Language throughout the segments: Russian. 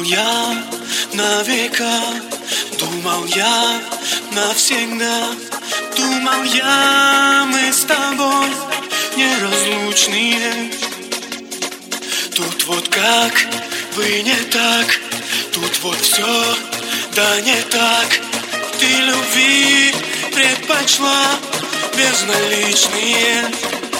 я на века, думал я навсегда, думал я, мы с тобой неразлучные. Тут вот как бы не так, тут вот все, да не так. Ты любви предпочла безналичные.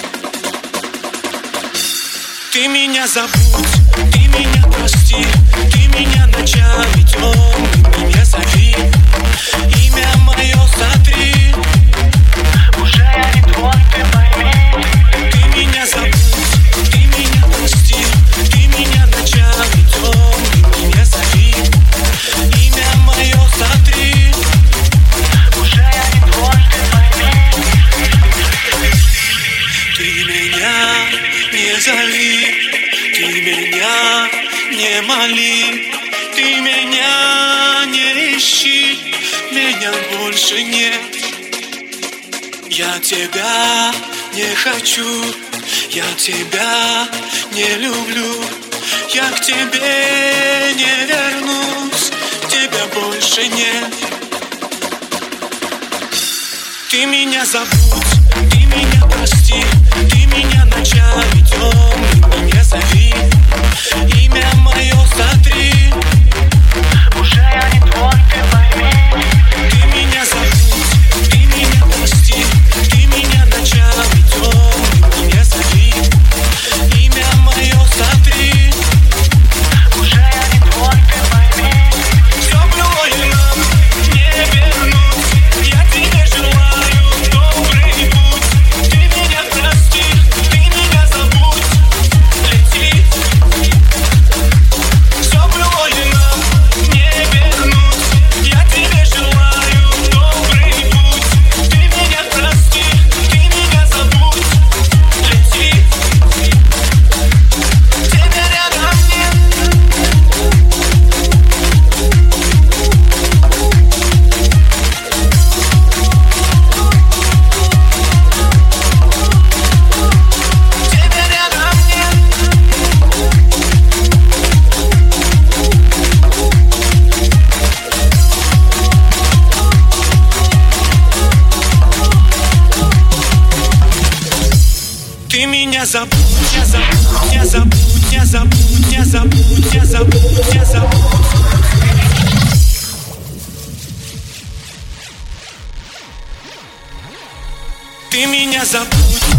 Ты меня забудь, ты меня прости, ты меня ночами темными не зови. Имя мое сотри, уже я не твой, ты пойми. Ты меня забудь, ты меня прости, ты меня ночами темными не зови. Имя мое сотри, уже я не твой, ты пойми. Ты меня не зови, ты меня не моли, ты меня не ищи, меня больше нет. Я тебя не хочу, я тебя не люблю, я к тебе не вернусь, тебя больше нет. Ты меня забудь, ты меня прости, ты меня ночами темными не зови. Имя мое сотри, уже я не твой, ты пойми. Ты меня забудь, ты меня прости, ты меня ночами темными не зови. Имя мое сотри, уже я не твой, ты пойми. Все было и нам не вернуть, я тебе желаю добрый путь. Ты меня прости, ты меня забудь, лети. Все было и нам не вернуть, я тебе желаю добрый путь. Ты меня прости, ты меня забудь, лети. Тебя рядом нет. Тебя рядом нет. Ты меня забудь, я забудь, я забудь, я забудь, я забудь, я забудь, я забудь. Ты меня забудь.